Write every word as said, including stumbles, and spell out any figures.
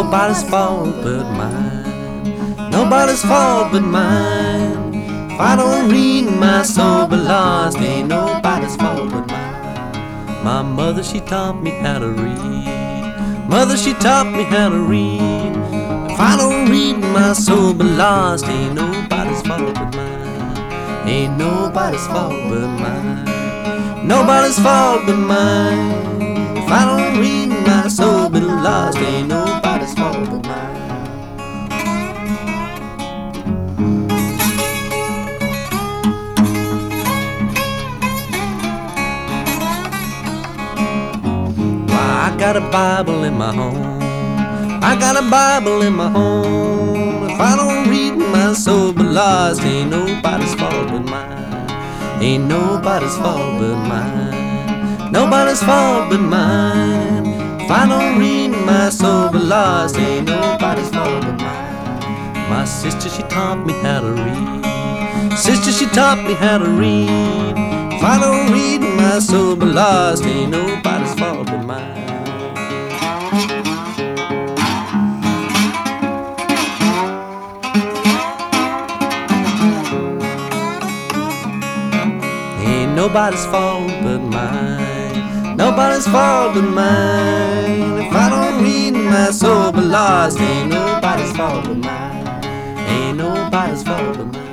nobody's fault but mine. Nobody's fault but mine. If I don't read, my soul be lost. Ain't nobody's fault but mine. My mother, she taught me how to read. Mother, she taught me how to read. If I don't read, my soul be lost. Ain't nobody's fault but mine. Ain't nobody's fault but mine. Nobody's fault but mine. If I don't read, my soul be lost. Ain't nobody's fault but mine. I got a Bible in my home. I got a Bible in my home. If I don't read, my soul be lost. Ain't nobody's fault but mine. Ain't nobody's fault but mine. Nobody's fault but mine. If I don't read, my soul be lost. Ain't nobody's fault but mine. My sister, she taught me how to read. Sister, she taught me how to read. If I don't read, my soul be lost. Ain't nobody's fault but mine. Ain't nobody's fault but mine. Nobody's fault but mine. If I don't read, my soul be lost. Ain't nobody's fault but mine. Ain't nobody's fault but mine.